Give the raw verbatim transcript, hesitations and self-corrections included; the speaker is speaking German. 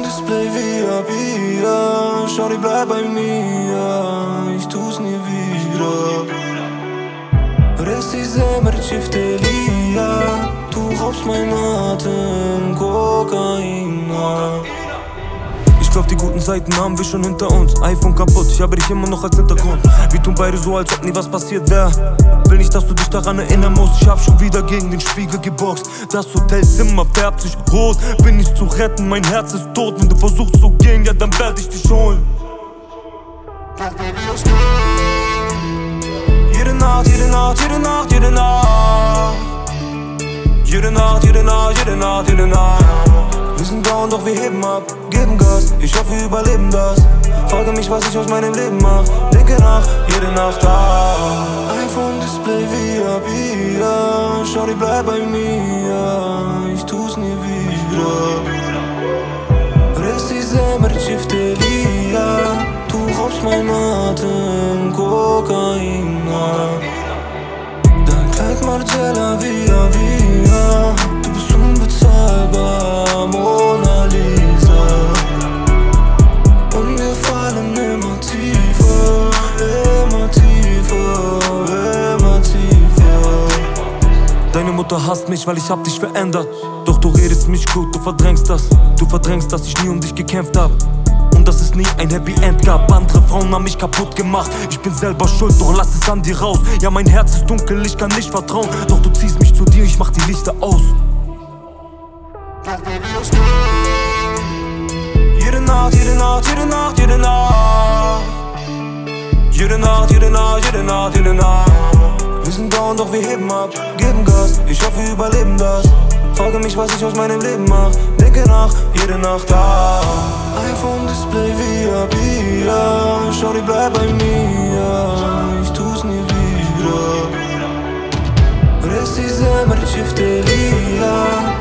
Display V I P, ja. Shawty, bleib bei mir, ich tu's nie wieder. Resti Semmer, Chiftelia, du raubst mein Atem, Kokaina. Ich glaub, die guten Zeiten haben wir schon hinter uns. iPhone kaputt, ich habe dich immer noch als Hintergrund. Wir tun beide so, als ob nie was passiert wär. Will nicht, dass du dich daran erinnern musst. Ich hab schon wieder gegen den Spiegel geboxt. Das Hotelzimmer färbt sich rot. Bin nicht zu retten, mein Herz ist tot. Wenn du versuchst zu gehen, ja dann werd ich dich holen. Jede Nacht, jede Nacht, jede Nacht, jede Nacht. Jede Nacht, jede Nacht, jede Nacht, jede Nacht. Wir sind down, doch wir heben ab, geben Gas. Ich hoffe, wir überleben das. Frage mich, was ich aus meinem Leben mach. Denke nach, jede Nacht da. iPhone Display V I P, ja. Shawty, bleib bei mir, ich tu's nie wieder. Resti Semmer, Chiftelia, du raubst mein Atem, Kokaina. Dein Kleid Margiela via via, du bist unbezahlbar, Mona Lisa. Und wir fallen immer tiefer, immer tiefer, immer tiefer. Deine Mutter hasst mich, weil ich hab dich verändert. Doch du redest mich gut, du verdrängst das. Du verdrängst, dass ich nie um dich gekämpft hab. Und dass es nie ein Happy End gab. Andere Frauen haben mich kaputt gemacht. Ich bin selber schuld, doch lass es an dir raus. Ja, mein Herz ist dunkel, ich kann nicht vertrauen. Doch du ziehst mich zu dir, ich mach die Lichter aus. Jede Nacht, jede Nacht, jede Nacht, jede Nacht. Jede Nacht, jede Nacht, jede Nacht, jede Nacht. Wir sind down, doch wir heben ab, geben Gas. Ich hoffe, wir überleben das. Frage mich, was ich aus meinem Leben mach. Denke nach, jede Nacht da. iPhone Display V I P, ja. Shawty, bleib bei mir, ich tu's nie wieder. Resti Semmer, Chiftelia,